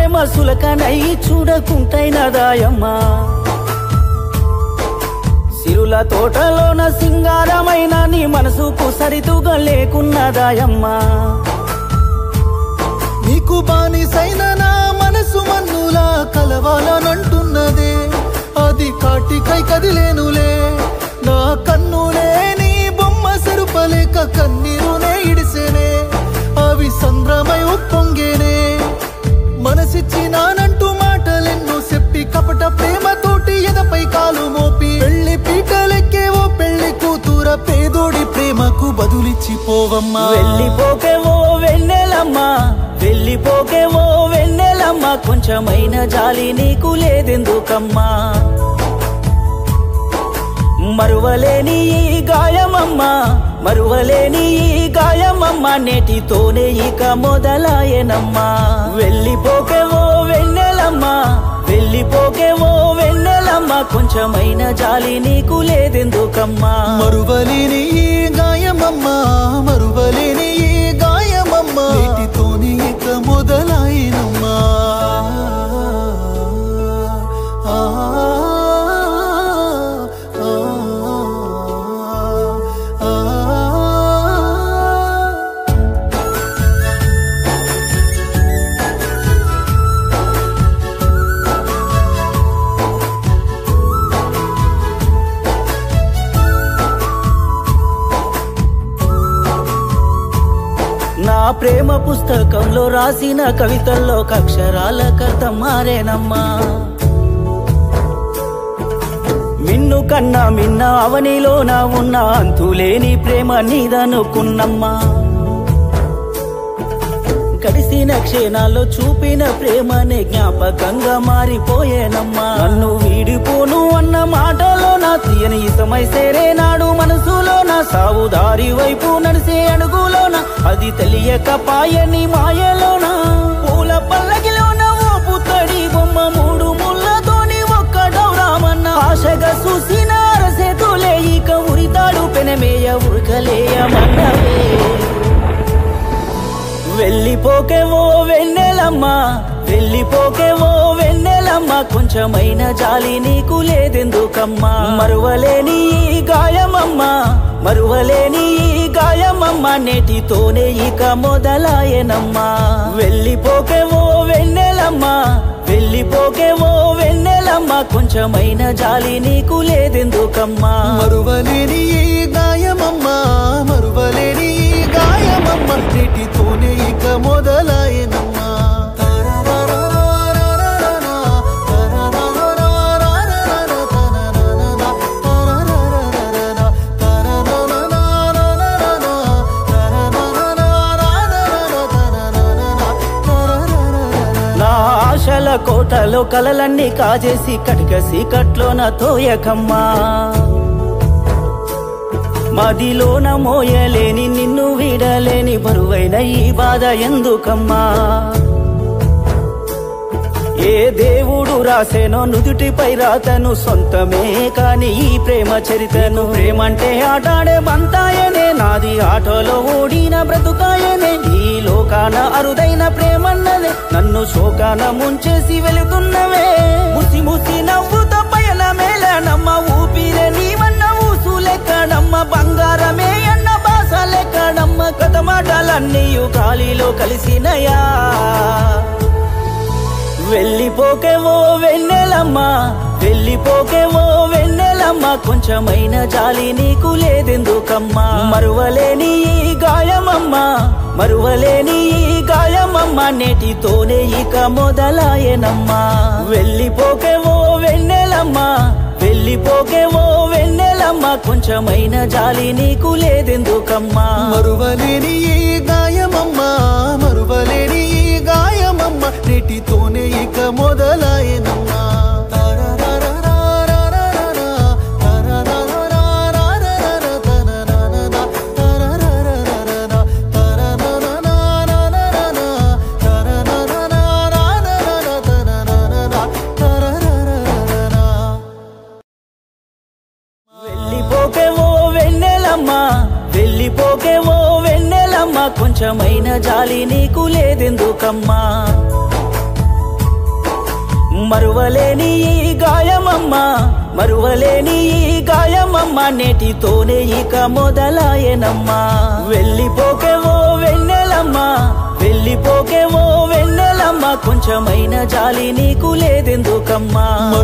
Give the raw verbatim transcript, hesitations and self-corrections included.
ప్రేమ సులకనై చూడకుంటైనదాయమ్మా సిరుల తోటలోన సింగారమైన నీ మనసుకు సరితుగా లేకున్నదాయమ్మా నీకు బానిసైన నా మనసు మన్నులా కలవాలనంటున్నదే అది కాటికై కదిలేనులే నా కన్నులే నీ బొమ్మ సెరుపలేక కన్నీరునే ఇడిసేనే అవి సంద్రమై ఉప్పొంగేనే మనసిచ్చినానంటూ మాటలెన్నో చెప్పి కపట ప్రేమతోటి ఎదపై కాలు మోపి పెళ్లి పీటలెక్కే ఓ పెళ్లి కూతుర పేదోడి ప్రేమకు బదులిచ్చిపోవమ్మా వెళ్ళిపోకేవో వెన్నెలమ్మా వెళ్ళిపోకేవో వెన్నెలమ్మా కొంచెమైన జాలి నీకు లేదెందుకమ్మా మరువలేని ఈ గాయమమ్మా మరువలేని ఈ గాయమమ్మా నేటితోనే ఇక మొదలాయనమ్మా వెళ్ళిపోకేవో వెన్నెలమ్మా వెళ్ళిపోకేవో వెన్నెలమ్మా కొంచెమైన జాలి నీకు లేదెందుకమ్మా మరువలేని ఈ గాయమమ్మా మరువలేని ఈ గాయమమ్మా నేటితోనే ఇక మొదలాయనమ్మా నా ప్రేమ పుస్తకంలో రాసిన కవితల్లో అక్షరాల కర్త మారేనమ్మా మిన్ను కన్నా మిన్న అవనిలోన ఉన్న అంతులేని ప్రేమ నీదనుకున్నమ్మా గడిసిన క్షణాల్లో చూపిన ప్రేమనే జ్ఞాపకంగా మారిపోయేనమ్మా నన్ను వీడిపోను అన్న మాటలో నా తీయని ఇసమై సేరేనాడు మనసులో నా సావుదారి వైపు నడిసే అడుగులోన అది తెలియక పాయని మాయలోన పూల పల్లకిలోన ఓ పుత్తడి బొమ్మ మూడు ముళ్ళతోని ఒక్కడవురామన్న ఆశగా చూసిన అరసేతులే ఇక ఉరితాడు పెనమేయ ఉరకలేయమన్నవే వెళ్ళిపోకేవో వెన్నెలమ్మా వెళ్ళిపోకేవో వెన్నెలమ్మా కొంచెమైన జాలి నీకు లేదెందుకమ్మా మరువలేని ఈ గాయమమ్మా మరువలేని ఈ గాయమమ్మా నేటితోనే ఇక మొదలాయనమ్మా వెళ్ళిపోకేవో వెన్నెలమ్మా వెళ్ళిపోకేవో వెన్నెలమ్మా కొంచెమైన జాలి నీకు లేదెందుకమ్మా మరువలేని ఈ గాయమమ్మా మరువలేని ఈ గాయమమ్మా నేటితోనే ఇక మొదలాయనమ్మా ఆశల కోటలో కలలన్నీ కాజేసి కటిక సీకట్లోన తోయకమ్మా మదిలోన మోయలేని నిన్ను వీడలేని బరువైన ఈ బాధ ఎందుకమ్మా ఏ దేవుడు రాసేనో నుదుటిపై రాతను సొంతమే కాని ఈ ప్రేమ చరితను ప్రేమంటే ఆటాడే బంతాయనే నాది ఆటోలో ఓడిన బ్రతుకాయనే ఈ లోకాన అరుదైన ప్రేమన్నదే నన్ను శోకాన ముంచేసి వెళుతున్నవే ముసి ముసి నవ్వుతో పయన మేళనమ్మ ఊపిరే నీవన్న ఊసు లెక్కడమ్మ బంగారమే అన్న బాస లెక్కడమ్మ కథ మాటలన్నీ గాలిలో కలిసినయా వెళ్ళిపోకేవో వెన్నెలమ్మా వెళ్ళిపోకేవో వెన్నెలమ్మా కొంచెమైన జాలి నీకు లేదెందుకమ్మా మరువలేని ఈ గాయమమ్మా మరువలేని ఈ గాయమమ్మా నేటితోనే ఇక మొదలాయనమ్మా వెళ్ళిపోకేవో వెన్నెలమ్మా వెళ్ళిపోకేవో వెన్నెలమ్మా కొంచెమైన జాలి నీకు లేదెందుకమ్మా మరువలేని ఈ గాయమమ్మా మరువలేని ఈ గాయమమ్మా నేటితోనే ఇక మొదలాయనమ్మా వెళ్ళిపోకేవో వెన్నెలమ్మా వెళ్ళిపోకేవో వెన్నెలమ్మా కొంచెమైన జాలి నీకు లేదెందుకమ్మా మరువలేని ఈ గాయమమ్మ మరువలేని ఈ గాయమమ్మ నేటితోనే ఇక మొదలాయనమ్మా వెళ్ళిపోకేవో వెన్నెలమ్మ వెళ్ళిపోకేవో వెన్నెలమ్మ కొంచెమైన జాలి నీకు లేదెందుకమ్మా